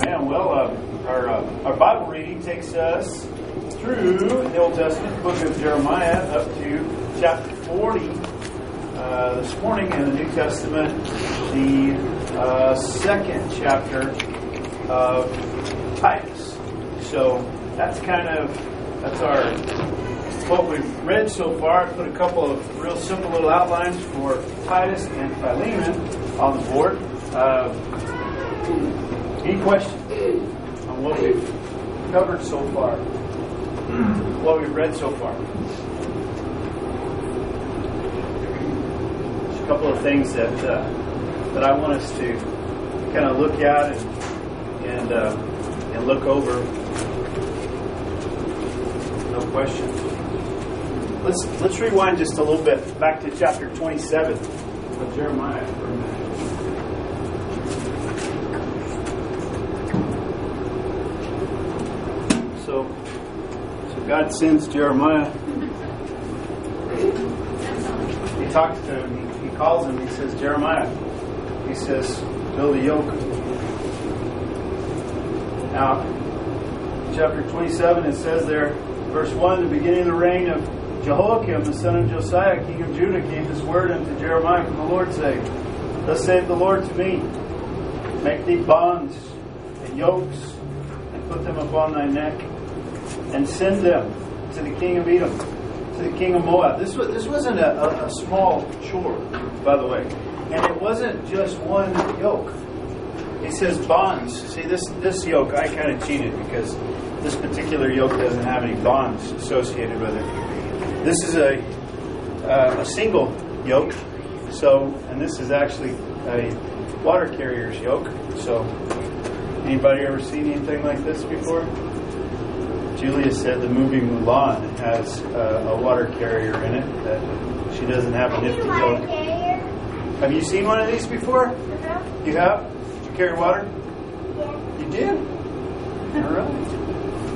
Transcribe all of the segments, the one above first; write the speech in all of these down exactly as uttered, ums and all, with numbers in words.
Amen. Well, uh, our uh, our Bible reading takes us through the Old Testament book of Jeremiah up to chapter forty. Uh, this morning in the New Testament, the uh, second chapter of Titus. So that's kind of that's our what we've read so far. I put a couple of real simple little outlines for Titus and Philemon on the board. Uh, any questions on what we've covered so far? What we've read so far? There's a couple of things that uh, that I want us to kind of look at and and, uh, and look over. No question. Let's let's rewind just a little bit back to chapter twenty-seven of Jeremiah for a minute. So, so God sends Jeremiah. He talks to him. He, he calls him. He says, Jeremiah. He says, build a yoke. Now, chapter twenty-seven, it says there, verse one, the beginning of the reign of Jehoiakim, the son of Josiah, king of Judah, gave this word unto Jeremiah from the Lord's sake. Thus saith the Lord to me, make thee bonds and yokes, and put them upon thy neck, and send them to the king of Edom, to the king of Moab. This was this wasn't a, a, a small chore, by the way. And it wasn't just one yoke. He says bonds. See, this, this yoke, I kind of cheated because this particular yoke doesn't have any bonds associated with it. This is a uh, a single yoke. So, and this is actually a water carrier's yoke. So, anybody ever seen anything like this before? Julia said the movie Mulan has uh, a water carrier in it. That she doesn't have a nifty yoke. Have you seen one of these before? Uh-huh. You have? Did you carry water? Yeah. You did? All right.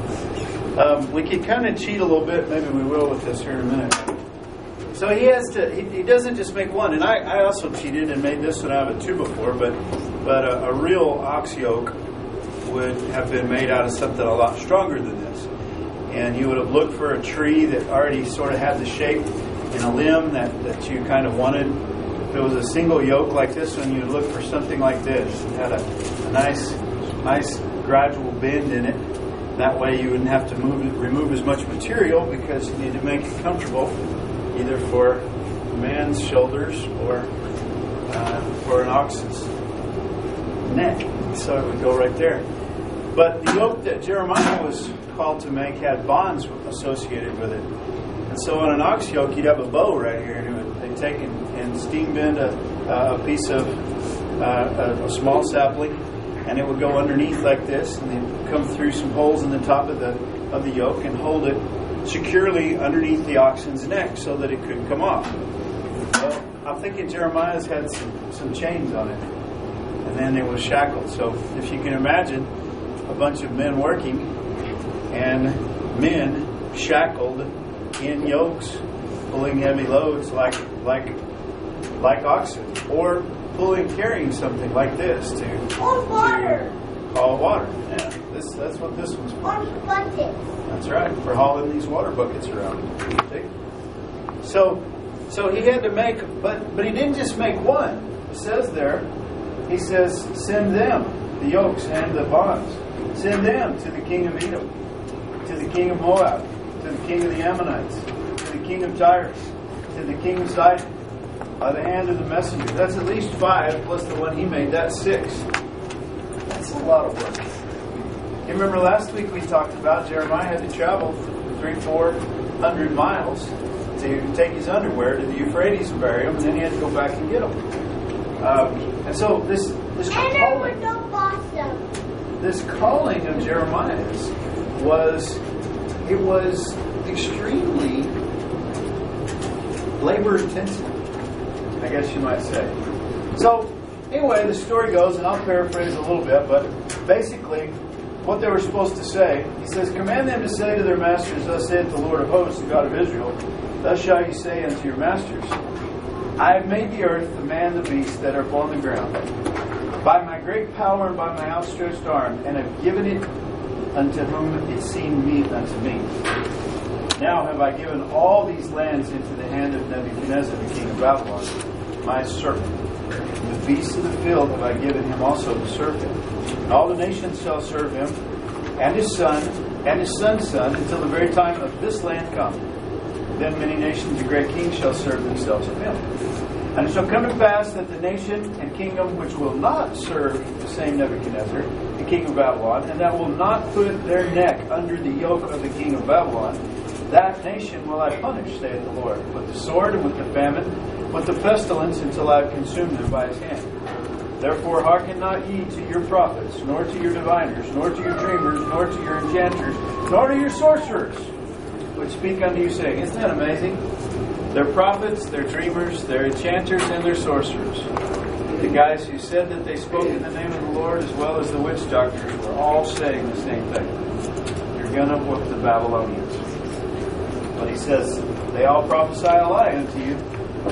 Um, we could kind of cheat a little bit. Maybe we will with this here in a minute. So he has to. He, he doesn't just make one. And I, I also cheated and made this one out of a two before. But but a, a real ox yoke would have been made out of something a lot stronger than this. And you would have looked for a tree that already sort of had the shape and a limb that, that you kind of wanted. If it was a single yoke like this one, you'd look for something like this. It had a, a nice, nice gradual bend in it. That way you wouldn't have to move, remove as much material because you need to make it comfortable, either for a man's shoulders or uh, for an ox's neck. So it would go right there. But the yoke that Jeremiah was called to make had bonds associated with it. And so on an ox yoke, you'd have a bow right here. And it would, they'd take and, and steam bend a, a piece of uh, a, a small sapling, and it would go underneath like this, and then come through some holes in the top of the of the yoke and hold it securely underneath the oxen's neck so that it couldn't come off. Well, I'm thinking Jeremiah's had some, some chains on it, and then it was shackled. So if you can imagine a bunch of men working and men shackled in yokes, pulling heavy loads like like like oxen, or pulling, carrying something like this to, or water. to haul water. Yeah, this that's what this one's for. Or bucket. That's right, for hauling these water buckets around. See? So, so he had to make, but but he didn't just make one. It says there, he says, send them the yokes and the bonds. Send them to the king of Edom, to the king of Moab, to the king of the Ammonites, to the king of Tyrus, to the king of Sidon, by the hand of the messenger. That's at least five, plus the one he made. That's six. That's a lot of work. You remember last week we talked about Jeremiah had to travel three, four hundred miles to take his underwear to the Euphrates and bury them, and then he had to go back and get them. Um, and so this this calling, this calling of Jeremiah's was it was extremely labor intensive, I guess you might say. So, anyway, the story goes, and I'll paraphrase a little bit, but basically, what they were supposed to say, he says, command them to say to their masters, thus saith the Lord of hosts, the God of Israel, thus shall you say unto your masters, I have made the earth, the man, the beast that are upon the ground, by my great power and by my outstretched arm, and have given it unto whom it seemed meet unto me. Now have I given all these lands into the hand of Nebuchadnezzar, the king of Babylon, my servant. And the beasts of the field have I given him also to serve him. And all the nations shall serve him, and his son, and his son's son, until the very time of this land come. Then many nations and great kings shall serve themselves of him. And it shall come to pass that the nation and kingdom which will not serve the same Nebuchadnezzar, the king of Babylon, and that will not put their neck under the yoke of the king of Babylon, that nation will I punish, saith the Lord, with the sword and with the famine, with the pestilence, until I have consumed them by his hand. Therefore hearken not ye to your prophets, nor to your diviners, nor to your dreamers, nor to your enchanters, nor to your sorcerers, which speak unto you, saying, isn't that amazing? They're prophets, they're dreamers, they're enchanters, and they're sorcerers. The guys who said that they spoke in the name of the Lord, as well as the witch doctors, were all saying the same thing. You're going to whoop the Babylonians. But he says, they all prophesy a lie unto you,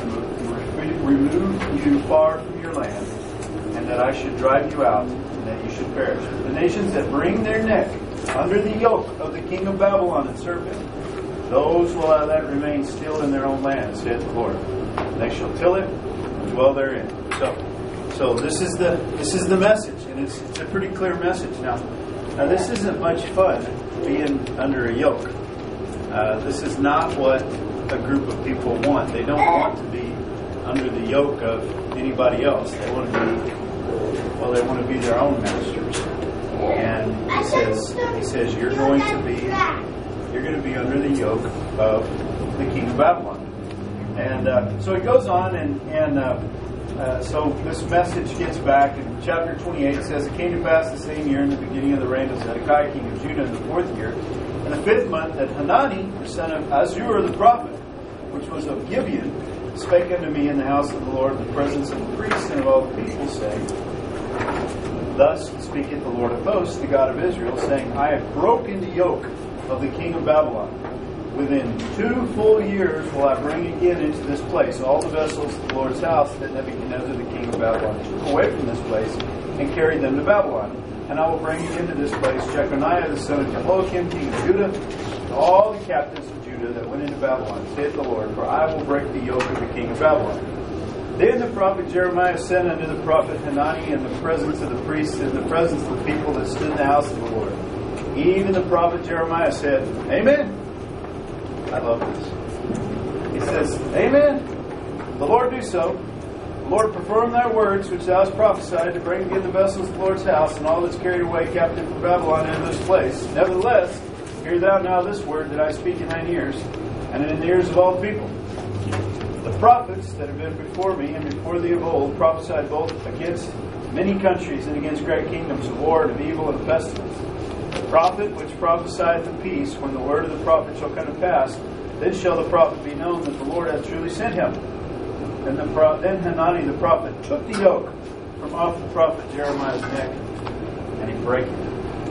remove you far from your land, and that I should drive you out, and that you should perish. The nations that bring their neck under the yoke of the king of Babylon and serve him, those will I let remain still in their own land, saith the Lord. And they shall till it and dwell therein. So, so this is the this is the message, and it's, it's a pretty clear message. Now, now this isn't much fun being under a yoke. Uh, this is not what a group of people want. They don't want to be under the yoke of anybody else. They want to be well. They want to be their own masters. And he says he says you're going to be. You're going to be under the yoke of the king of Babylon. And uh, so he goes on, and, and uh, uh, so this message gets back. In chapter twenty-eight, it says, it came to pass the same year in the beginning of the reign of Zedekiah, king of Judah, in the fourth year, in the fifth month, that Hanani, the son of Azur the prophet, which was of Gibeon, spake unto me in the house of the Lord, in the presence of the priests and of all the people, saying, thus speaketh the Lord of hosts, the God of Israel, saying, I have broken the yoke of the king of Babylon. Within two full years will I bring again into this place all the vessels of the Lord's house that Nebuchadnezzar the king of Babylon took away from this place, and carried them to Babylon. And I will bring into this place Jeconiah the son of Jehoiakim, king of Judah, and all the captives of Judah that went into Babylon, saith the Lord, for I will break the yoke of the king of Babylon. Then the prophet Jeremiah sent unto the prophet Hanani in the presence of the priests, and in the presence of the people that stood in the house of the Lord. Even the prophet Jeremiah said, Amen. I love this. He says, Amen. The Lord do so. The Lord perform thy words which thou hast prophesied, to bring again the vessels of the Lord's house, and all that's carried away captive from Babylon into this place. Nevertheless, hear thou now this word that I speak in thine ears, and in the ears of all people. The prophets that have been before me and before thee of old prophesied both against many countries and against great kingdoms of war and of evil and pestilence. The prophet which prophesieth of peace, when the word of the prophet shall come to pass, then shall the prophet be known that the Lord hath truly sent him. And the pro- then Hanani the prophet took the yoke from off the prophet Jeremiah's neck, and he brake it.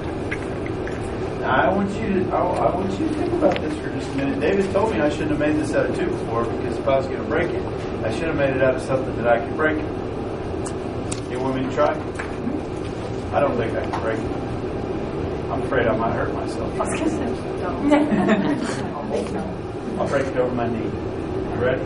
Now I want you to I, I want you to think about this for just a minute. David told me I shouldn't have made this out of two before, because if I was going to break it, I should have made it out of something that I could break it. You want me to try? I don't think I can break it. I'm afraid I might hurt myself. I'll break it over my knee. You ready?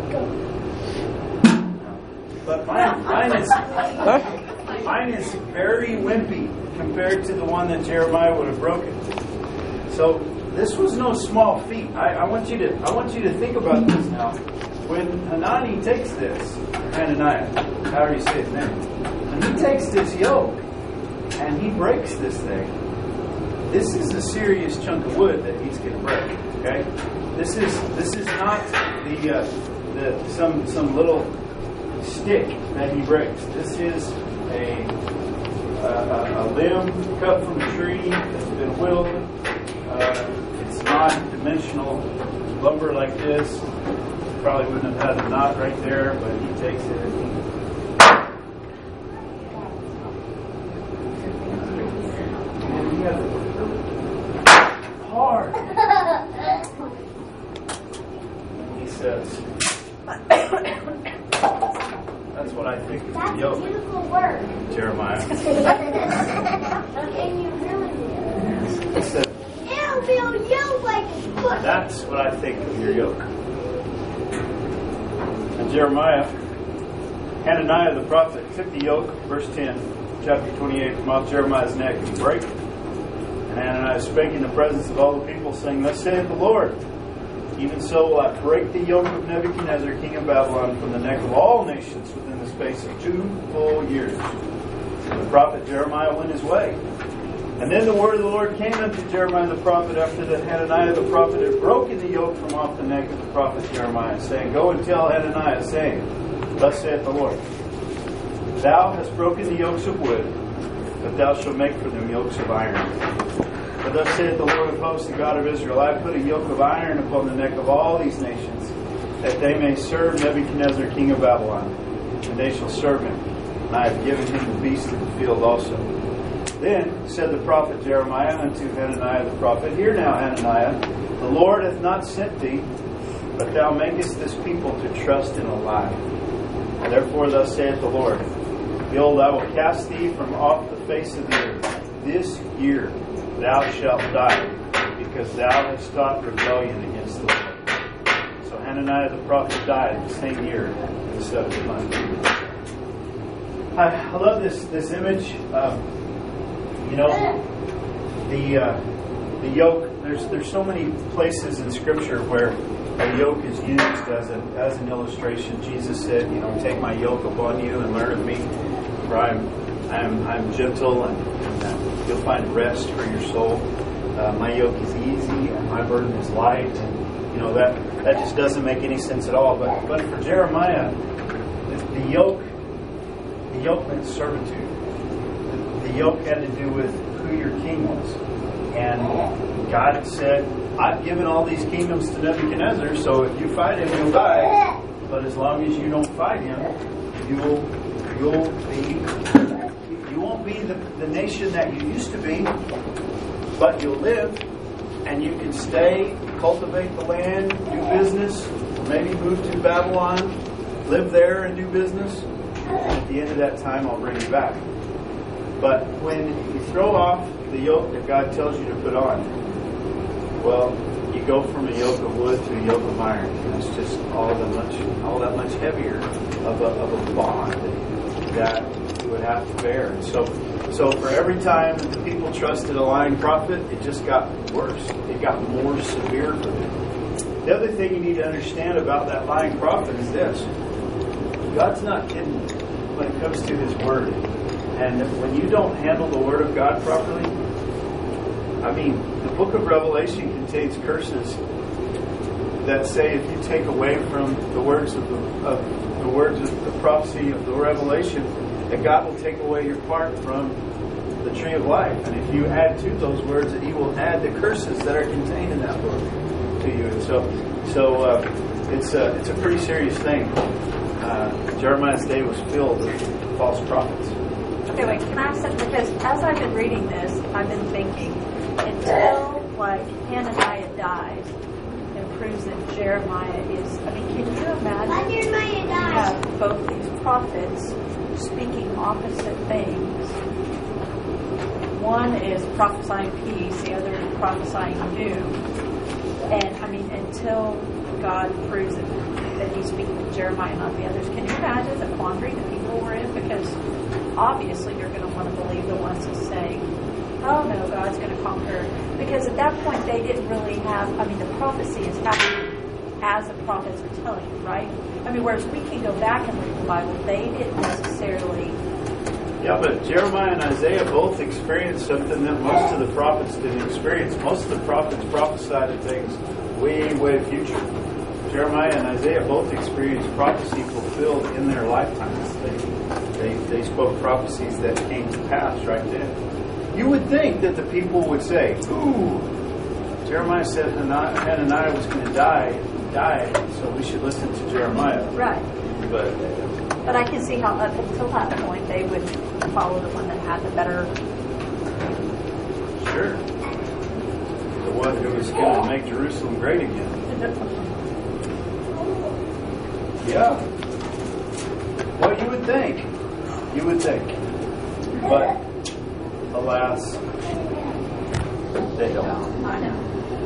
But mine, mine is mine is very wimpy compared to the one that Jeremiah would have broken. So this was no small feat. I, I want you to I want you to think about this now. When Hanani takes this, Hananiah, however you say his name, and he takes this yoke and he breaks this thing. This is a serious chunk of wood that he's going to break. Okay, this is this is not the uh, the some some little stick that he breaks. This is a a, a limb cut from a tree that's been whittled. Uh, it's not dimensional lumber like this. Probably wouldn't have had a knot right there, but he takes it and he hard. He says, that's what I think of That's the yoke. a beautiful word. Jeremiah. And you really do. He said, It'll feel you like a foot. that's what I think of your yoke. And Jeremiah, Hananiah the prophet took the yoke, verse ten, chapter twenty-eight, from off Jeremiah's neck and brake it. And Hananiah spake in the presence of all the people, saying, Thus saith the Lord, even so will I break the yoke of Nebuchadnezzar, king of Babylon, from the neck of all nations within the space of two full years. And the prophet Jeremiah went his way. And then the word of the Lord came unto Jeremiah the prophet after that Hananiah the prophet had broken the yoke from off the neck of the prophet Jeremiah, saying, Go and tell Hananiah, saying, Thus saith the Lord, Thou hast broken the yokes of wood, but thou shalt make for them yokes of iron. For thus saith the Lord of hosts, the God of Israel, I have put a yoke of iron upon the neck of all these nations, that they may serve Nebuchadnezzar king of Babylon, and they shall serve him. And I have given him the beasts of the field also. Then said the prophet Jeremiah unto Hananiah the prophet, Hear now, Hananiah, the Lord hath not sent thee, but thou makest this people to trust in a lie. And therefore thus saith the Lord, Behold, I will cast thee from off the face of the earth. This year thou shalt die, because thou hast taught rebellion against the Lord. So Hananiah the prophet died the same year in the seventh month. I, I love this this image. Um, you know, the uh, the yoke. There's there's so many places in Scripture where a yoke is used as a as an illustration. Jesus said, you know, take my yoke upon you and learn of me, for I'm I'm I'm gentle and, and uh, you'll find rest for your soul. Uh, my yoke is easy and my burden is light. And you know that that just doesn't make any sense at all. But but for Jeremiah, the, the yoke the yoke meant servitude. The, the yoke had to do with who your king was, and God had said, I've given all these kingdoms to Nebuchadnezzar, so if you fight him, you'll die. But as long as you don't fight him, you'll you'll be you won't be the, the nation that you used to be, but you'll live, and you can stay, cultivate the land, do business, maybe move to Babylon, live there and do business. And at the end of that time, I'll bring you back. But when you throw off the yoke that God tells you to put on, well, you go from a yoke of wood to a yoke of iron, and it's just all that much, all that much heavier of a, of a bond that you would have to bear. And so, so for every time that the people trusted a lying prophet, it just got worse. It got more severe for them. The other thing you need to understand about that lying prophet is this: God's not kidding when it comes to His Word. And when you don't handle the Word of God properly, I mean, the book of Revelation contains curses that say if you take away from the words of the, of the words of the prophecy of the Revelation, that God will take away your part from the tree of life. And if you add to those words, that He will add the curses that are contained in that book to you. And so, so uh, it's a it's a pretty serious thing. Uh, Jeremiah's day was filled with false prophets. Okay, wait, can I ask something? Because as I've been reading this, I've been thinking, until, like, Hananiah dies and proves that Jeremiah is, I mean, can you imagine Jeremiah you dies. have both these prophets speaking opposite things? One is prophesying peace, the other is prophesying doom. And, I mean, until God proves it, that he's speaking to Jeremiah, not the others. Can you imagine the quandary the people were in? Because obviously you're going to want to believe the ones who say, oh no, God's going to conquer. Because at that point they didn't really have, I mean, the prophecy is happening as the prophets are telling you, right? I mean, whereas we can go back and read the Bible, they didn't necessarily. Yeah, but Jeremiah and Isaiah both experienced something that most of the prophets didn't experience. Most of the prophets prophesied of things way, way future. Jeremiah and Isaiah both experienced prophecy fulfilled in their lifetimes. They, they, they spoke prophecies that came to pass right then. You would think that the people would say, ooh, Jeremiah said Hananiah was going to die, he died, so we should listen to Jeremiah. Right. But, but I can see how up until that point they would follow the one that had the better. Sure. The one who was going to make Jerusalem great again. Yeah. Well, you would think. You would think. But, alas, they don't. I know.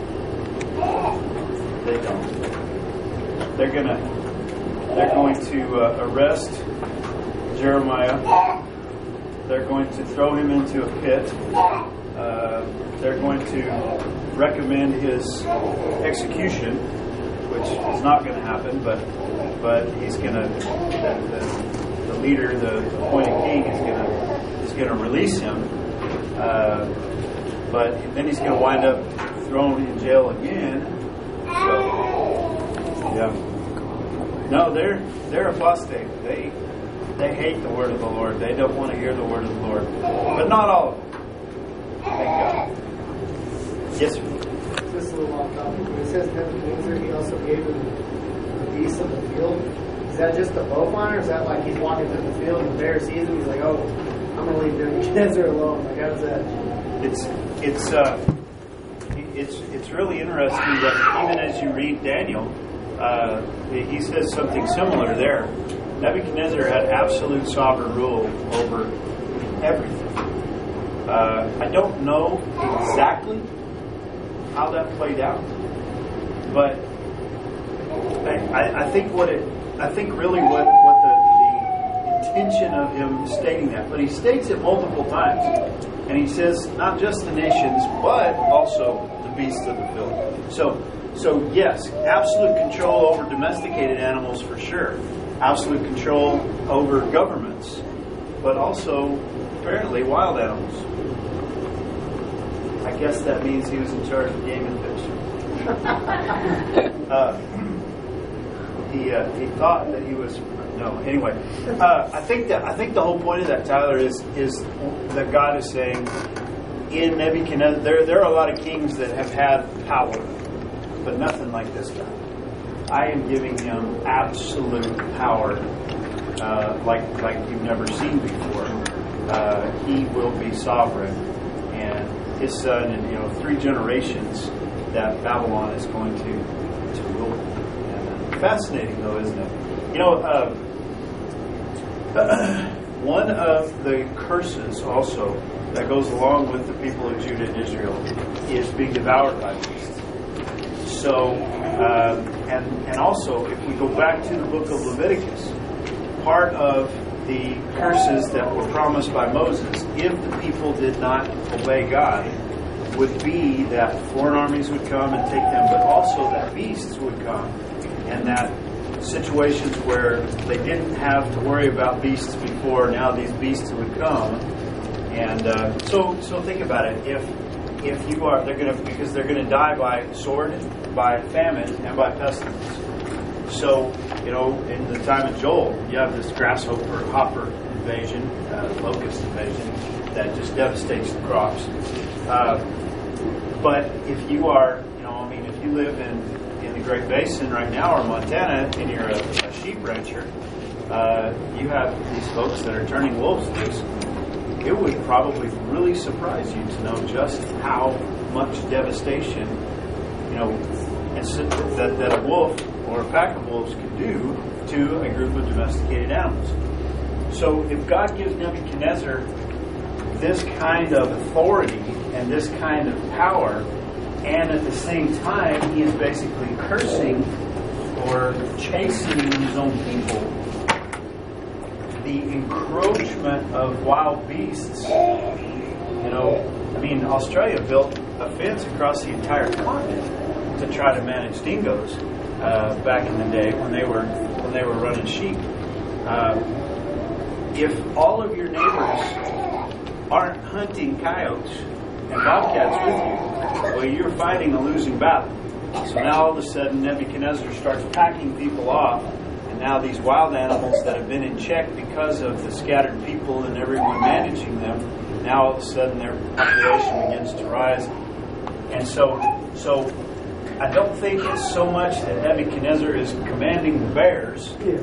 They don't. They're gonna. They're going to uh, arrest Jeremiah. They're going to throw him into a pit. Uh, they're going to recommend his execution, which is not going to happen. But but he's going to. The, the, the leader, the appointed king, is going to is going to release him. Uh, but then he's going to wind up thrown in jail again. So, yeah. No, they're they're apostate. They they hate the word of the Lord. They don't want to hear the word of the Lord. But not all of them. Thank God. Yes, sir. Just a little off topic. When it says Nebuchadnezzar, he also gave him the beasts of the field. Is that just a bowline, or is that like he's walking through the field and the bear sees him? He's like, oh, I'm going to leave Nebuchadnezzar alone. Like, how's that? It's it's uh, it's it's really interesting that even as you read Daniel, uh, he says something similar there. Nebuchadnezzar had absolute sovereign rule over everything. Uh, I don't know exactly how that played out, but I, I, I think what it, I think really what what the, the intention of him stating that, but he states it multiple times, and he says not just the nations, but also the beasts of the field. So, so yes, absolute control over domesticated animals for sure, absolute control over governments, but also apparently wild animals. I guess that means he was in charge of game and fish. uh, he uh, he thought that he was no. Anyway, uh, I think that I think the whole point of that, Tyler, is is that God is saying in Nebuchadnezzar, there there are a lot of kings that have had power, but nothing like this guy. I am giving him absolute power, uh, like like you've never seen before. Uh, he will be sovereign, and his son, and you know, three generations that Babylon is going to to rule. And, uh, fascinating, though, isn't it? You know, uh, one of the curses also that goes along with the people of Judah and Israel is being devoured by beasts. So, uh, and and also, if we go back to the book of Leviticus, part of the curses that were promised by Moses, if the people did not obey God, would be that foreign armies would come and take them, but also that beasts would come, and that situations where they didn't have to worry about beasts before, now these beasts would come. And uh, so, so think about it. If if you are, they're going to because they're going to die by sword, by famine, and by pestilence. So, you know, in the time of Joel, you have this grasshopper hopper invasion, uh, locust invasion, that just devastates the crops. Uh, but if you are, you know, I mean, if you live in, in the Great Basin right now, or Montana, and you're a, a sheep rancher, uh, you have these folks that are turning wolves loose. It would probably really surprise you to know just how much devastation, you know, that, that a wolf or a pack of wolves could do to a group of domesticated animals. So if God gives Nebuchadnezzar this kind of authority and this kind of power, and at the same time he is basically cursing or chastening his own people, the encroachment of wild beasts, you know, I mean, Australia built a fence across the entire continent to try to manage dingoes uh, back in the day when they were when they were running sheep. Uh, if all of your neighbors aren't hunting coyotes and bobcats with you, well, you're fighting a losing battle. So now all of a sudden Nebuchadnezzar starts packing people off, and now these wild animals that have been in check because of the scattered people and everyone managing them, now all of a sudden their population begins to rise. And so, so I don't think it's so much that Nebuchadnezzar is commanding the bears, Yeah.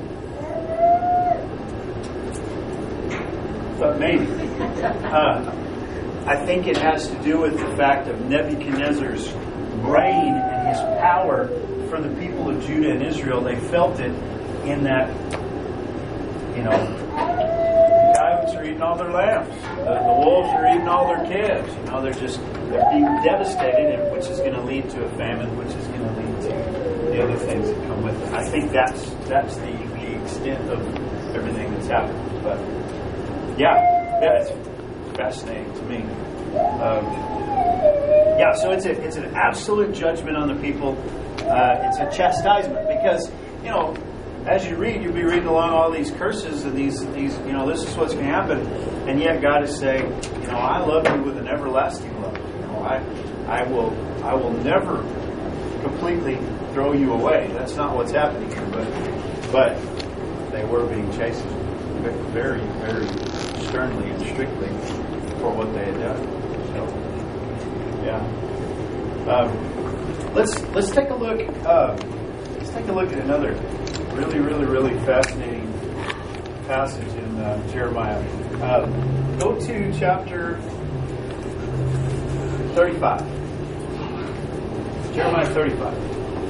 but maybe. Uh, I think it has to do with the fact of Nebuchadnezzar's reign and his power for the people of Judah and Israel. They felt it in that, you know, eating all their lambs. The, the wolves are eating all their calves. You know, they're just they're being devastated, and which is going to lead to a famine, which is going to lead to the other things that come with it. I think that's that's the, the extent of everything that's happening. But yeah, yeah, it's fascinating to me. Um, yeah, so it's a, it's an absolute judgment on the people. Uh, it's a chastisement because, you know, as you read, you'll be reading along all these curses and these, these you know, this is what's going to happen. And yet God is saying, you know, I love you with an everlasting love. You know, I, I will, I will never completely throw you away. That's not what's happening here. But, but they were being chastened very, very sternly and strictly for what they had done. So, yeah. Um, let's let's take a look. Uh, let's take a look at another really, really, really fascinating passage in uh, Jeremiah. Uh, go to chapter thirty-five. Jeremiah thirty-five.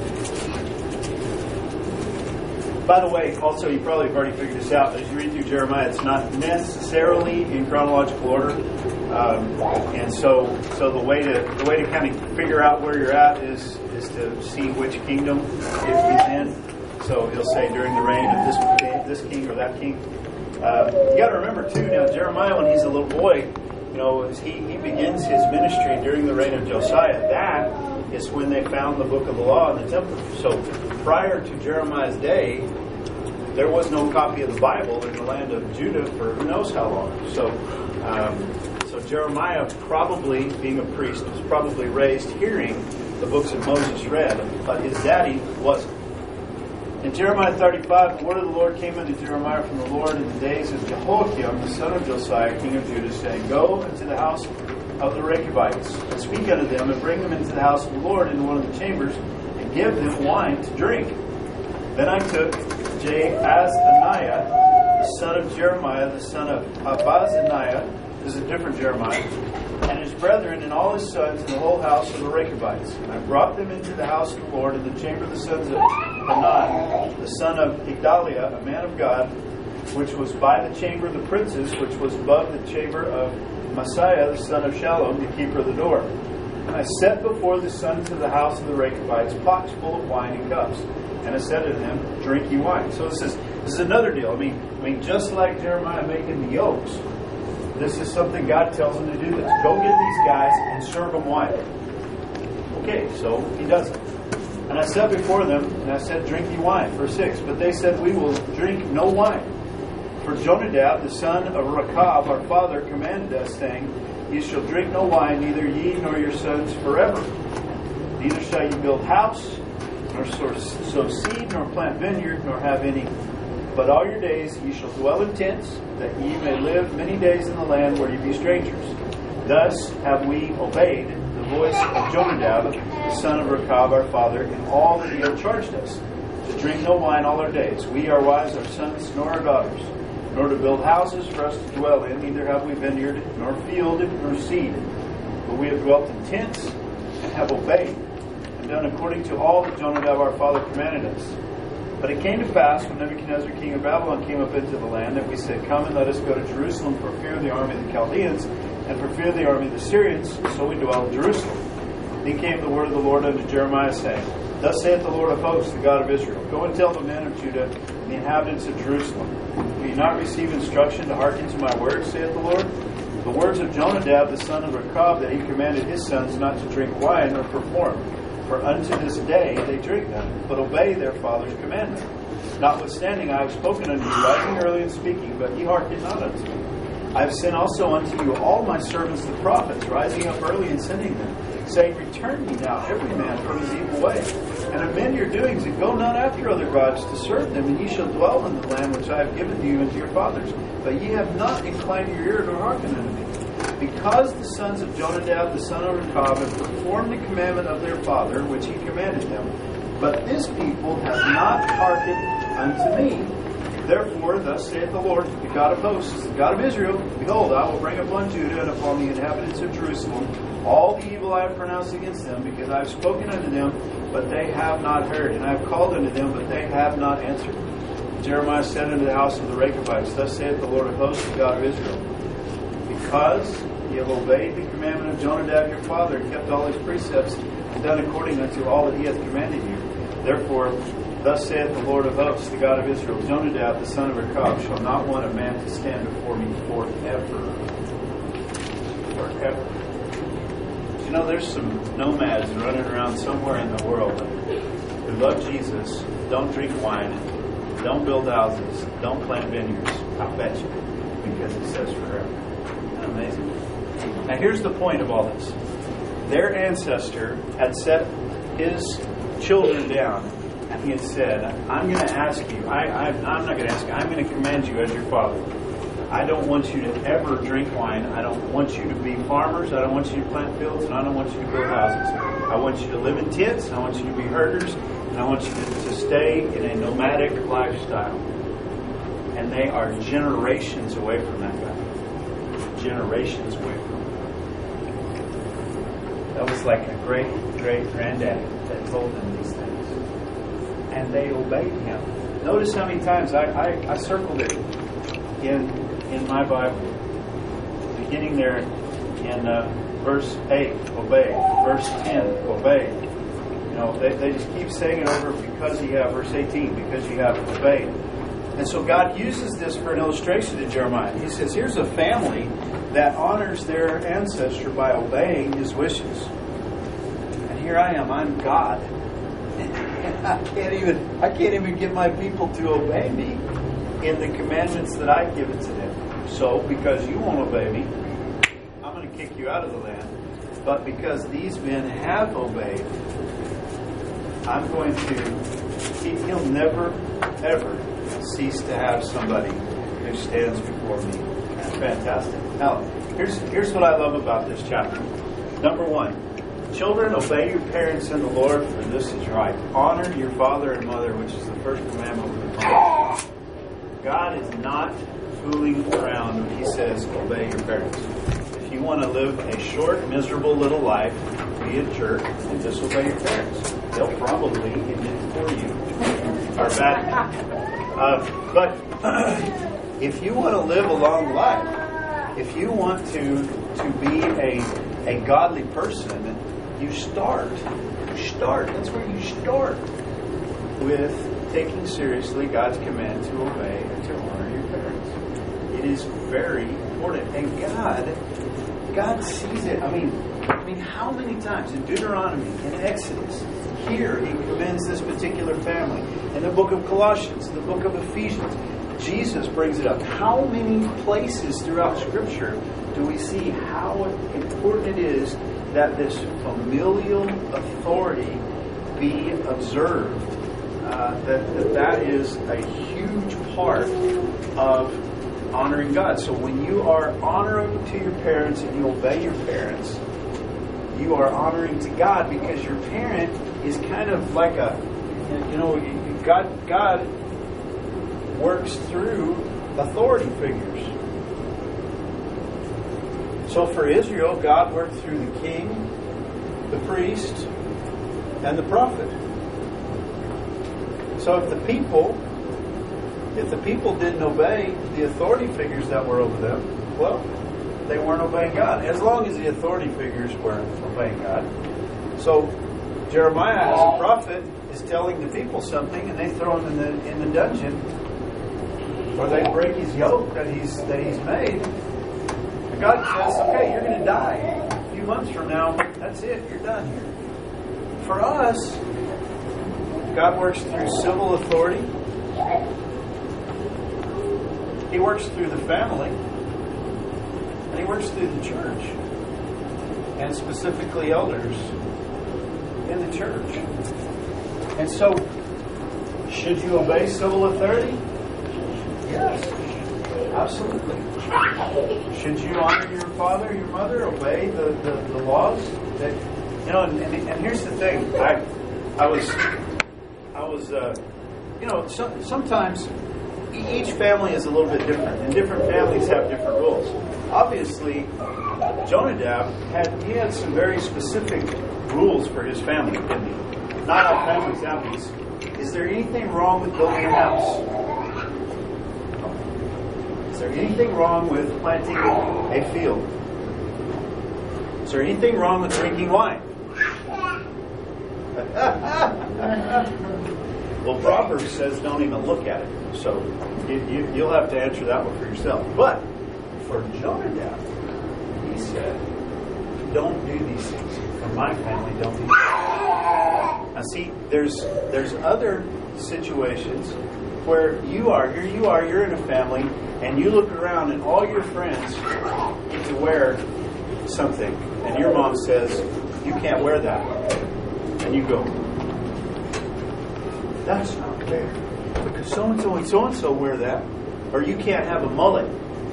By the way, also, you probably have already figured this out, but as you read through Jeremiah, it's not necessarily in chronological order. Um, and so so the way to the way to kind of figure out where you're at is is to see which kingdom he's in. So he'll say during the reign of this this king or that king. Uh, you got to remember, too, now, Jeremiah, when he's a little boy, you know, as he, he begins his ministry during the reign of Josiah, that is when they found the book of the law in the temple. So prior to Jeremiah's day, there was no copy of the Bible in the land of Judah for who knows how long. So, um, so Jeremiah, probably being a priest, was probably raised hearing the books of Moses read, but his daddy wasn't. In Jeremiah thirty-five, the word of the Lord came unto Jeremiah from the Lord in the days of Jehoiakim, the son of Josiah, king of Judah, saying, Go into the house of the Rechabites, and speak unto them, and bring them into the house of the Lord, into one of the chambers, and give them wine to drink. Then I took Jaazaniah, the son of Jeremiah, the son of Habazaniah, this is a different Jeremiah, and his brethren and all his sons and the whole house of the Rechabites. And I brought them into the house of the Lord in the chamber of the sons of Hanan, the son of Igdaliah, a man of God, which was by the chamber of the princes, which was above the chamber of Messiah, the son of Shallum, the keeper of the door. And I set before the sons of the house of the Rechabites pots full of wine and cups. And I said to them, Drink ye wine. So this is this is another deal. I mean, I mean, just like Jeremiah making the yokes, this is something God tells him to do this. Go get these guys and serve them wine. Okay, so he does it. And I said before them, and I said, Drink ye wine. Verse six. But they said, We will drink no wine. For Jonadab, the son of Rechab, our father, commanded us, saying, Ye shall drink no wine, neither ye nor your sons forever. Neither shall ye build house, nor sow seed, nor plant vineyard, nor have any. But all your days ye shall dwell in tents, that ye may live many days in the land where ye be strangers. Thus have we obeyed the voice of Jonadab, the son of Rechab, our father, in all that he hath charged us, to drink no wine all our days, we, our wives, our sons, nor our daughters, nor to build houses for us to dwell in, neither have we vineyard, nor field, nor seed. But we have dwelt in tents, and have obeyed, and done according to all that Jonadab our father commanded us. But it came to pass, when Nebuchadnezzar king of Babylon came up into the land, that we said, Come and let us go to Jerusalem for fear of the army of the Chaldeans, and for fear of the army of the Syrians. So we dwelt in Jerusalem. Then came the word of the Lord unto Jeremiah, saying, Thus saith the Lord of hosts, the God of Israel, Go and tell the men of Judah, and the inhabitants of Jerusalem, Will ye not receive instruction to hearken to my words, saith the Lord? The words of Jonadab, the son of Rechab, that he commanded his sons not to drink wine or perform. For unto this day they drink none, but obey their father's commandment. Notwithstanding, I have spoken unto you, rising early and speaking, but ye hearken not unto me. I have sent also unto you all my servants the prophets, rising up early and sending them, saying, Return ye now every man from his evil way, and amend your doings, and go not after other gods to serve them, and ye shall dwell in the land which I have given to you and to your fathers. But ye have not inclined your ear nor hearkened unto me. Because the sons of Jonadab, the son of Rechab, have performed the commandment of their father, which he commanded them, but this people have not hearkened unto me. Therefore, thus saith the Lord, the God of hosts, the God of Israel, Behold, I will bring upon Judah and upon the inhabitants of Jerusalem all the evil I have pronounced against them, because I have spoken unto them, but they have not heard, and I have called unto them, but they have not answered. Jeremiah said unto the house of the Rechabites, Thus saith the Lord of hosts, the God of Israel, because you have obeyed the commandment of Jonadab your father, and kept all his precepts, and done according unto all that he hath commanded you. Therefore, thus saith the Lord of hosts, the God of Israel, Jonadab the son of Rechab shall not want a man to stand before me forever. Forever. You know, there's some nomads running around somewhere in the world who love Jesus, don't drink wine, don't build houses, don't plant vineyards. I'll bet you. Because it says forever. Isn't that amazing? Now here's the point of all this. Their ancestor had set his children down and he had said, I'm going to ask you, I, I, I'm not going to ask you, I'm going to command you as your father. I don't want you to ever drink wine. I don't want you to be farmers. I don't want you to plant fields. And I don't want you to build houses. I want you to live in tents. I want you to be herders. And I want you to, to stay in a nomadic lifestyle. And they are generations away from that guy. Generations away from him. That was like a great, great granddaddy that told them these things. And they obeyed him. Notice how many times I, I, I circled it in in my Bible. Beginning there in uh, verse eight, obey. Verse ten, obey. You know, they, they just keep saying it over because you have, verse eighteen, because you have obeyed. And so God uses this for an illustration to Jeremiah. He says, here's a family that honors their ancestor by obeying his wishes. And here I am, I'm God. And I can't even I can't even get my people to obey me in the commandments that I've given to them. So, because you won't obey me, I'm going to kick you out of the land. But because these men have obeyed, I'm going to, he, he'll never, ever cease to have somebody who stands before me. That's fantastic. Now, here's, here's what I love about this chapter. Number one, children, obey your parents in the Lord, for this is right. Honor your father and mother, which is the first commandment with the promise. God is not fooling around when he says, obey your parents. If you want to live a short, miserable little life, be a jerk and disobey your parents. They'll probably end it for you. Or bad. Uh, but if you want to live a long life, if you want to to be a a godly person, you start. You start. That's where you start with taking seriously God's command to obey and to honor your parents. It is very important. And God, God sees it. I mean, I mean, how many times in Deuteronomy, in Exodus, here he commends this particular family. In the book of Colossians, in the book of Ephesians, Jesus brings it up. How many places throughout Scripture do we see how important it is that this familial authority be observed? Uh, that, that that is a huge part of honoring God. So when you are honoring to your parents and you obey your parents, you are honoring to God, because your parent is kind of like a, you know, God, God works through authority figures. So for Israel, God worked through the king, the priest, and the prophet. So if the people, if the people didn't obey the authority figures that were over them, well, they weren't obeying God. As long as the authority figures weren't obeying God. So Jeremiah, as a prophet, is telling the people something, and they throw him in the in the dungeon, or they break his yoke that he's that he's made. And God says, "Okay, you're going to die a few months from now. That's it. You're done here." For us, God works through civil authority. He works through the family. And He works through the church. And specifically elders in the church. And so, should you obey civil authority? Yes. Absolutely. Should you honor your father, your mother, obey the, the, the laws? That, you know, and, and, and here's the thing. I I was... I was, uh, you know, so, sometimes each family is a little bit different, and different families have different rules. Obviously, Jonadab had he had some very specific rules for his family, didn't he? Not all families have these. Is there anything wrong with building a house? Is there anything wrong with planting a field? Is there anything wrong with drinking wine? Well, Proverbs says don't even look at it. So you, you, you'll have to answer that one for yourself. But for Jonadab, he said, don't do these things. For my family, don't do these things. Now see, there's there's other situations where you are, here you are, you're in a family, and you look around and all your friends get to wear something. And your mom says, you can't wear that. And you go, that's not fair. Because so-and-so and so-and-so wear that. Or you can't have a mullet.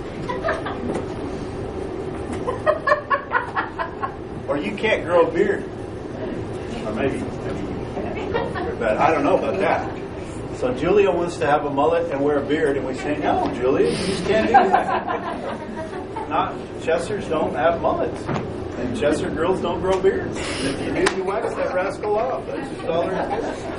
Or you can't grow a beard. Or maybe, maybe you can. But I don't know about that. So Julia wants to have a mullet and wear a beard. And we say, no, Julia, you just can't do that. Not, Chesters don't have mullets. And Chester girls don't grow beards. And if you do, you wax that rascal off. That's just all there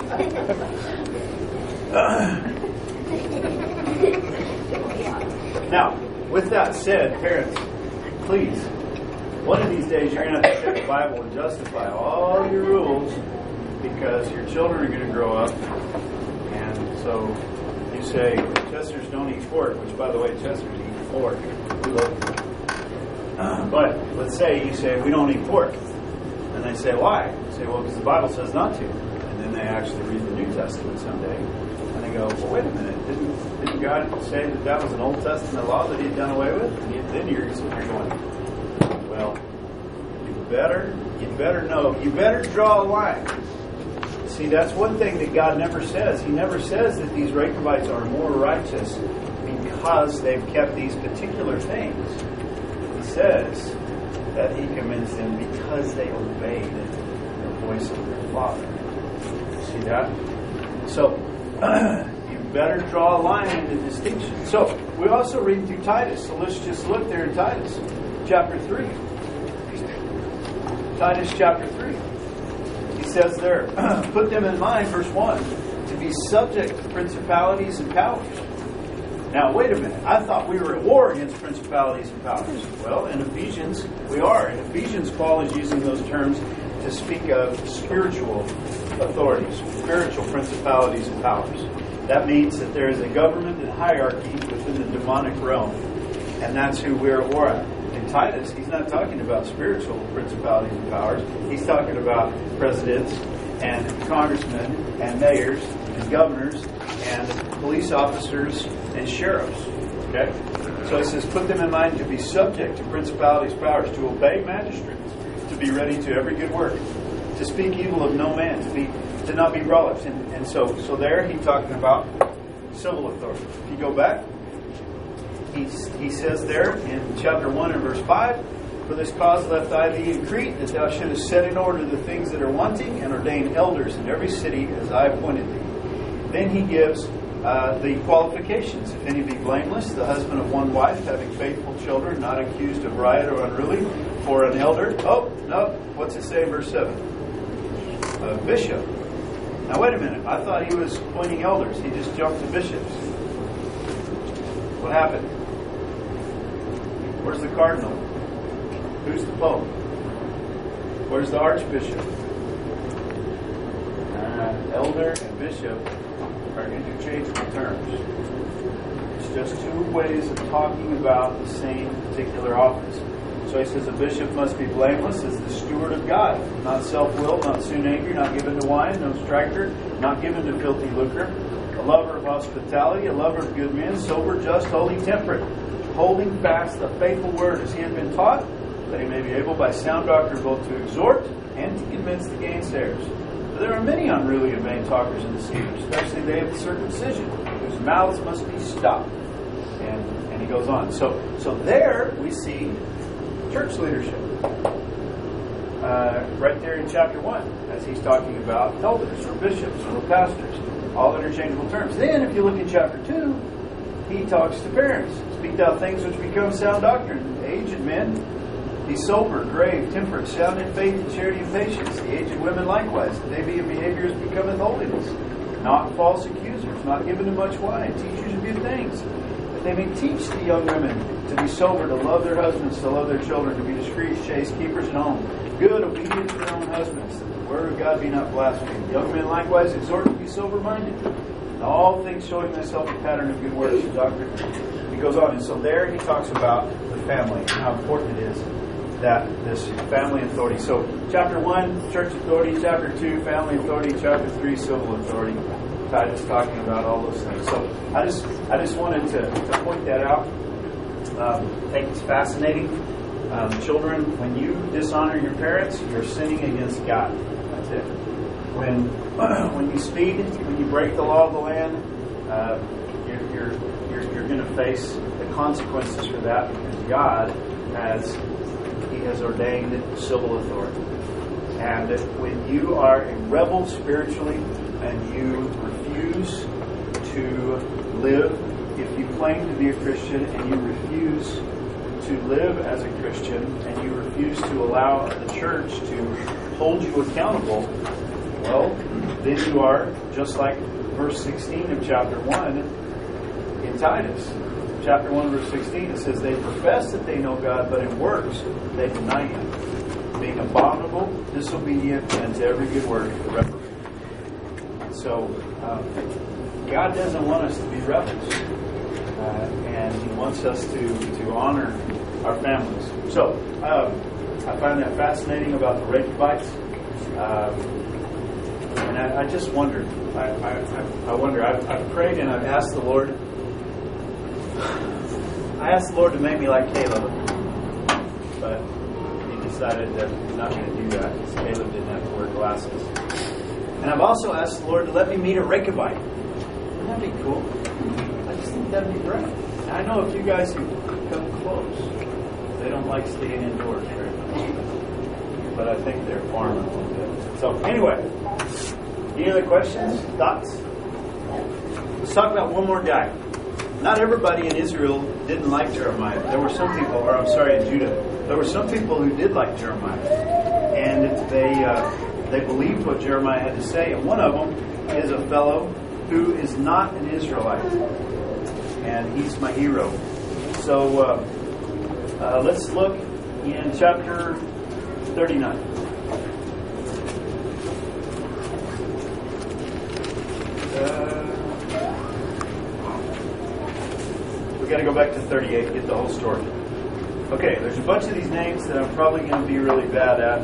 is. Now, with that said, parents, please, one of these days you're going to have to take the Bible and justify all your rules because your children are going to grow up. And so you say, Chesters don't eat pork, which, by the way, Chesters eat pork. We love it. But let's say you say, we don't eat pork. And they say, why? You say, well, because the Bible says not to. And then they actually read the New Testament someday. And they go, well, wait a minute. Didn't, didn't God say that that was an Old Testament law that he'd done away with? And then you're, you're going, well, you better, you better know. You better draw a line. See, that's one thing that God never says. He never says that these Rechabites are more righteous because they've kept these particular things. Says that he commends them because they obeyed the voice of their father. See that? So uh, you better draw a line in the distinction. So we also read through Titus. So let's just look there in Titus chapter three. Titus chapter three. He says there, put them in mind, verse one, to be subject to principalities and powers. Now, wait a minute. I thought we were at war against principalities and powers. Well, in Ephesians, we are. In Ephesians, Paul is using those terms to speak of spiritual authorities, spiritual principalities and powers. That means that there is a government and hierarchy within the demonic realm, and that's who we're at war at. In Titus, he's not talking about spiritual principalities and powers. He's talking about presidents and congressmen and mayors and governors and police officers and sheriffs. Okay? So he says, put them in mind to be subject to principalities, powers, to obey magistrates, to be ready to every good work, to speak evil of no man, to be to not be brawlers. And, and so so there he's talking about civil authority. If you go back, he, he says there in chapter one and verse five, for this cause left I thee in Crete, that thou shouldest set in order the things that are wanting, and ordain elders in every city as I appointed thee. Then he gives uh, the qualifications. If any be blameless, the husband of one wife, having faithful children, not accused of riot or unruly, for an elder. Oh, no. What's it say in verse seven? A bishop. Now, wait a minute. I thought he was appointing elders. He just jumped to bishops. What happened? Where's the cardinal? Who's the pope? Where's the archbishop? Uh, elder and bishop are interchangeable terms. It's just two ways of talking about the same particular office. So he says a bishop must be blameless as the steward of God, not self-willed, not soon angry, not given to wine, no striker, not given to filthy lucre, a lover of hospitality, a lover of good men, sober, just, holy, temperate, holding fast the faithful word as he had been taught, that he may be able by sound doctrine both to exhort and to convince the gainsayers. For there are many unruly and vain talkers and deceivers, especially they of the circumcision, whose mouths must be stopped. And and he goes on. So so there we see church leadership. Uh, right there in chapter one, as he's talking about elders or bishops or pastors, all interchangeable terms. Then if you look in chapter two, he talks to parents. Speak thou things which become sound doctrine. Aged men, be sober, grave, temperate, sound in faith and charity and patience. The aged women likewise, that they be of behavior as becometh holiness. Not false accusers, not given to much wine, teachers of good things, that they may teach the young women to be sober, to love their husbands, to love their children, to be discreet, chaste, keepers at home, good, obedient to their own husbands, that the word of God be not blasphemed. Young men likewise exhort to be sober-minded. In all things showing thyself a pattern of good works and doctrine. He goes on, and so there he talks about the family and how important it is that this family authority. So chapter one, church authority. Chapter two, family authority. Chapter three, civil authority. Titus talking about all those things. So I just I just wanted to, to point that out. Um, I think it's fascinating. Um, children, when you dishonor your parents, you're sinning against God. That's it. When when you speed, when you break the law of the land, uh, you're you're you're, you're going to face the consequences for that, because God has He has ordained civil authority. And when you are a rebel spiritually and you refuse to live, if you claim to be a Christian and you refuse to live as a Christian and you refuse to allow the church to hold you accountable, well, then you are just like verse sixteen of chapter one in Titus. Chapter one, verse sixteen, it says, they profess that they know God, but in works they deny Him, being abominable, disobedient, and to every good work reprobate. So, um, God doesn't want us to be rebels, uh, and He wants us to, to honor our families. So, um, I find that fascinating about the Rechabites, um, and I, I just wondered. I, I, I wonder. I've, I've prayed and I've asked the Lord. I asked the Lord to make me like Caleb, but He decided that He's not going to do that because Caleb didn't have to wear glasses. And I've also asked the Lord to let me meet a Rechabite. Wouldn't that be cool? I just think that'd be great. And I know a few guys who come close. They don't like staying indoors very much. But I think they're farming a little bit. So anyway, any other questions, thoughts? Let's talk about one more guy. Not everybody in Israel didn't like Jeremiah. There were some people, or I'm sorry, in Judah, there were some people who did like Jeremiah. And they uh, they believed what Jeremiah had to say. And one of them is a fellow who is not an Israelite. And he's my hero. So uh, uh, let's look in chapter thirty-nine. Uh, Got to go back to thirty-eight to get the whole story. Okay, there's a bunch of these names that I'm probably going to be really bad at.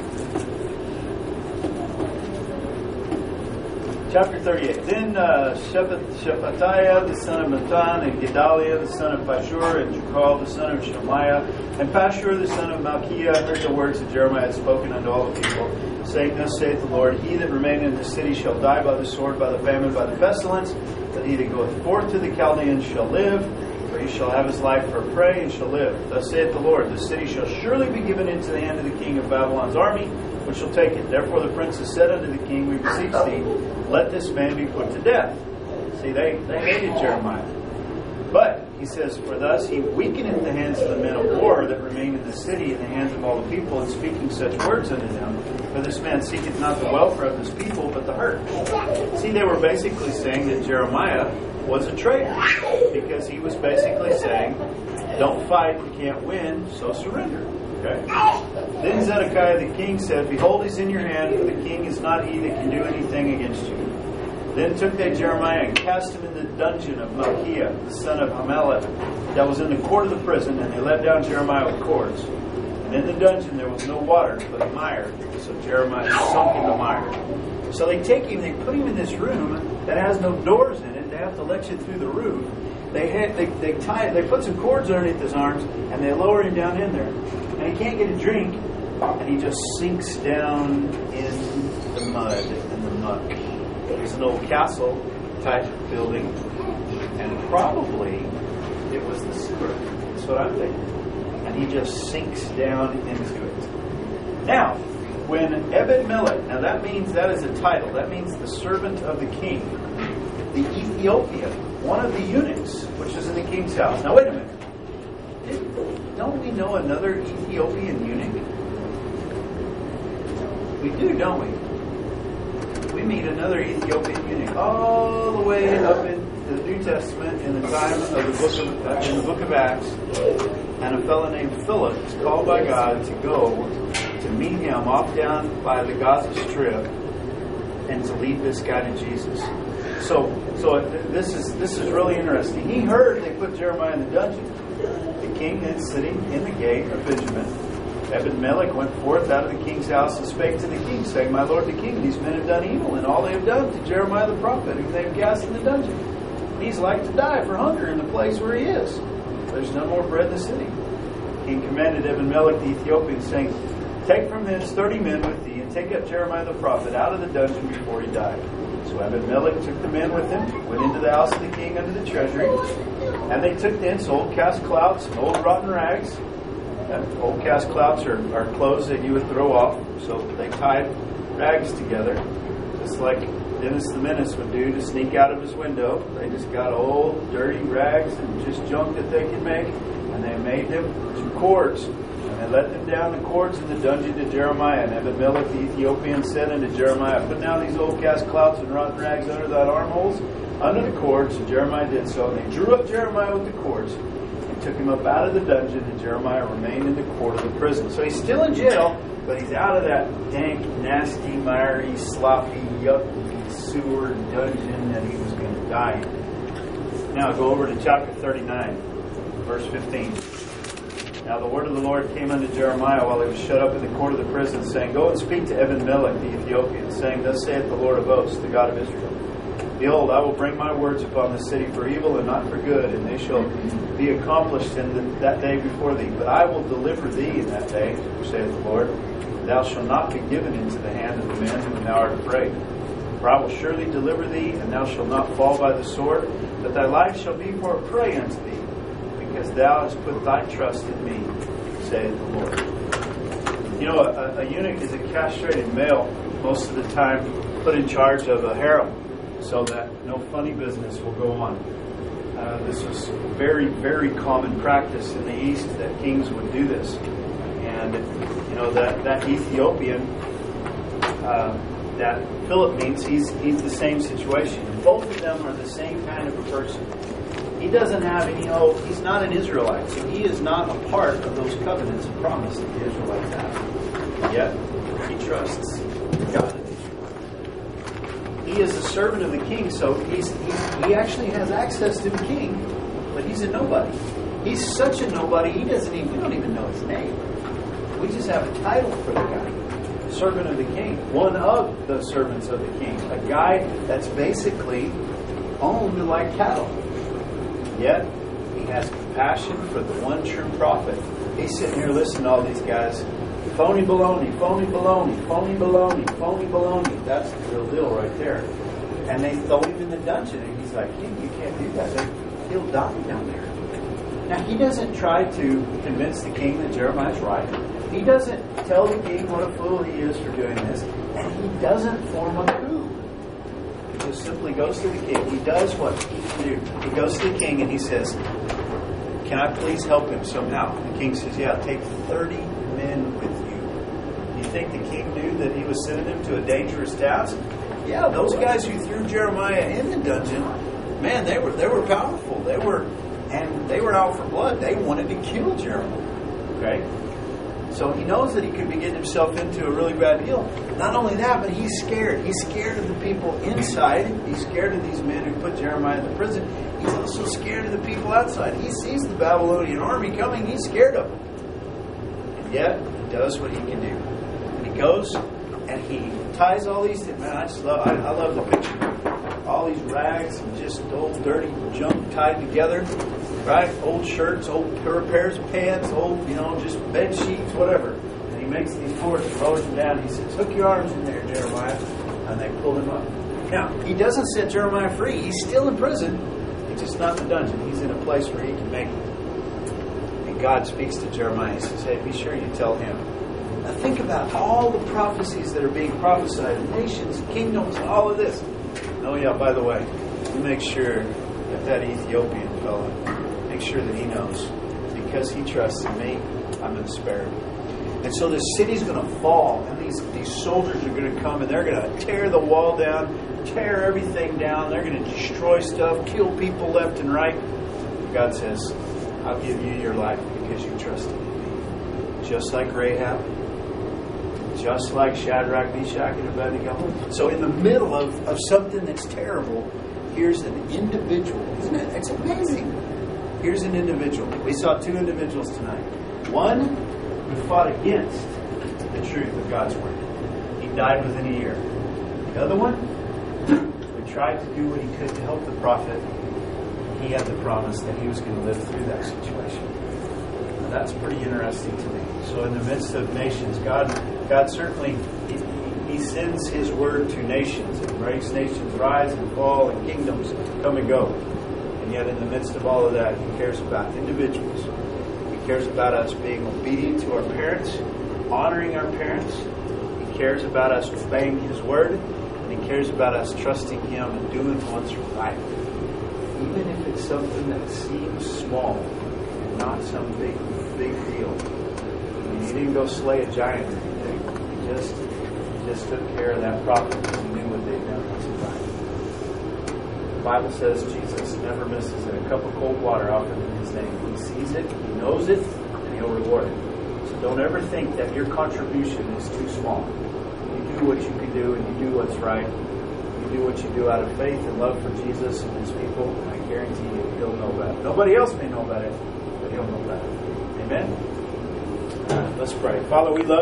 Chapter thirty-eight. Then uh, Shephatiah, the son of Nathan, and Gedaliah, the son of Pashur, and Jukal, the son of Shemaiah, and Pashur, the son of Malchiah, heard the words that Jeremiah had spoken unto all the people, saying, thus saith the Lord, he that remaineth in the city shall die by the sword, by the famine, by the pestilence, but he that goeth forth to the Chaldeans shall live. He shall have his life for a prey, and shall live. Thus saith the Lord, the city shall surely be given into the hand of the king of Babylon's army, which shall take it. Therefore the princes said unto the king, we beseech thee, let this man be put to death. See, they, they hated Jeremiah. But, he says, for thus he weakeneth the hands of the men of war that remain in the city in the hands of all the people, and speaking such words unto them. For this man seeketh not the welfare of his people, but the hurt. See, they were basically saying that Jeremiah was a traitor, because he was basically saying, don't fight, you can't win, so surrender. Okay? Then Zedekiah the king said, behold, he's in your hand, for the king is not he that can do anything against you. Then took they Jeremiah and cast him in the dungeon of Malchiah, the son of Hamelech, that was in the court of the prison, and they let down Jeremiah with cords. And in the dungeon there was no water, but mire, so Jeremiah sunk in the mire. So they take him, they put him in this room that has no doors in it. They have to let you through the roof. They had, they they tie they put some cords underneath his arms, and they lower him down in there. And he can't get a drink, and he just sinks down in the mud, in the muck. There's an old castle type building, and probably it was the sewer. That's what I'm thinking. And he just sinks down into it. Now, when Ebed-Melech, now that means, that is a title, that means the servant of the king, the Ethiopian, one of the eunuchs, which is in the king's house. Now wait a minute. Don't we know another Ethiopian eunuch? We do, don't we? We meet another Ethiopian eunuch all the way up in the New Testament in the time of the book of uh, in the book of Acts, and a fellow named Philip is called by God to go to meet him off down by the Gaza Strip and to lead this guy to Jesus. So, so this is this is really interesting. He heard they put Jeremiah in the dungeon. The king is sitting in the gate of Benjamin. Ebed-Melech went forth out of the king's house and spake to the king, saying, My lord the king, these men have done evil, and all they have done to Jeremiah the prophet, whom they have cast in the dungeon. He's like to die for hunger in the place where he is. There's no more bread in the city. The king commanded Ebed-Melech the Ethiopian, saying, Take from hence thirty men with thee, and take up Jeremiah the prophet out of the dungeon before he died. So Ebed-Melech took the men with him, went into the house of the king under the treasury, and they took thence old cast clouts and old rotten rags. And old cast clouts are, are clothes that you would throw off, so they tied rags together, just like Dennis the Menace would do to sneak out of his window. They just got old, dirty rags and just junk that they could make, and they made them some cords. And they let them down the cords in the dungeon to Jeremiah. And Ebed-Melech the Ethiopian said unto Jeremiah, Put now these old cast clouts and rotten rags under thine armholes, under the cords. And Jeremiah did so. And they drew up Jeremiah with the cords, took him up out of the dungeon, and Jeremiah remained in the court of the prison. So he's still in jail, but he's out of that dank, nasty, miry, sloppy, yucky sewer dungeon that he was going to die in. Now go over to chapter thirty-nine, verse fifteen. Now the word of the Lord came unto Jeremiah while he was shut up in the court of the prison, saying, Go and speak to Ebed-Melech the Ethiopian, saying, Thus saith the Lord of hosts, the God of Israel. Behold, I will bring my words upon the city for evil and not for good, and they shall be accomplished in the, that day before thee. But I will deliver thee in that day, saith the Lord. Thou shalt not be given into the hand of the men whom thou art afraid. For I will surely deliver thee, and thou shalt not fall by the sword, but thy life shall be for a prey unto thee, because thou hast put thy trust in me, saith the Lord. You know, a, a eunuch is a castrated male, most of the time put in charge of a harem, so that no funny business will go on. Uh, this was very, very common practice in the East that kings would do this. And, you know, that, that Ethiopian uh, that Philip meets, he's, he's the same situation. Both of them are the same kind of a person. He doesn't have any hope. He's not an Israelite, so he is not a part of those covenants and promise that the Israelites have. Yet, he trusts God. He is a servant of the king, so he's, he's, he actually has access to the king, but he's a nobody. He's such a nobody, he doesn't even, we don't even know his name. We just have a title for the guy. Servant of the king. One of the servants of the king. A guy that's basically owned like cattle. Yet, he has compassion for the one true prophet. He's sitting here listening to all these guys. Phony baloney, phony baloney, phony baloney, phony baloney. That's the real deal right there. And they throw him in the dungeon, and he's like, King, you can't do that. He'll die down there. Now, he doesn't try to convince the king that Jeremiah's right. He doesn't tell the king what a fool he is for doing this. And he doesn't form a coup. He just simply goes to the king. He does what he can do. He goes to the king and he says, Can I please help him somehow? The king says, Yeah, take thirty men with you. You think the king knew that he was sending him to a dangerous task? Yeah, those guys who threw Jeremiah in the dungeon, man, they were they were powerful. They were and they were out for blood. They wanted to kill Jeremiah. Okay? So he knows that he could be getting himself into a really bad deal. Not only that, but he's scared. He's scared of the people inside. He's scared of these men who put Jeremiah in the prison. He's also scared of the people outside. He sees the Babylonian army coming. He's scared of them. And yet, he does what he can do. And he goes and he ties all these things. Man, I just love, I, I love the picture. All these rags and just old dirty junk tied together. Right? Old shirts, old pairs of pants, old, you know, just bed sheets, whatever. And he makes these cords and rolls them down. He says, Hook your arms in there, Jeremiah. And they pull him up. Now, he doesn't set Jeremiah free. He's still in prison. He's just not in the dungeon. He's in a place where he can make it. And God speaks to Jeremiah. He says, Hey, be sure you tell him. Now think about all the prophecies that are being prophesied. Nations, kingdoms, all of this. Oh yeah, by the way, you make sure that that Ethiopian fellow, make sure that he knows. Because he trusts in me, I'm going to spare him. And so this city's going to fall, and these, these soldiers are going to come, and they're going to tear the wall down, tear everything down. They're going to destroy stuff, kill people left and right. God says, I'll give you your life because you trusted in me. Just like Rahab, just like Shadrach, Meshach, and Abednego. So in the middle of, of something that's terrible, here's an individual. Isn't it? It's amazing. Here's an individual. We saw two individuals tonight. One who fought against the truth of God's Word. He died within a year. The other one who tried to do what he could to help the prophet. He had the promise that he was going to live through that situation. Now, that's pretty interesting to me. So in the midst of nations, God God certainly, he, he sends His Word to nations and makes nations rise and fall and kingdoms come and go. And yet in the midst of all of that, He cares about individuals. He cares about us being obedient to our parents, honoring our parents. He cares about us obeying His Word. And He cares about us trusting Him and doing what's right. Even if it's something that seems small and not some big, big deal. I mean, He didn't go slay a giant or anything. He just, he just took care of that prophet because He knew what they'd done was right. The Bible says Jesus never misses it. A cup of cold water offered in His name. He sees it, He knows it, and He'll reward it. So don't ever think that your contribution is too small. You do what you can do, and you do what's right. You do what you do out of faith and love for Jesus and His people, and I guarantee you, He'll know about it. Nobody else may know about it, but He'll know about it. Amen? All right, let's pray. Father, we love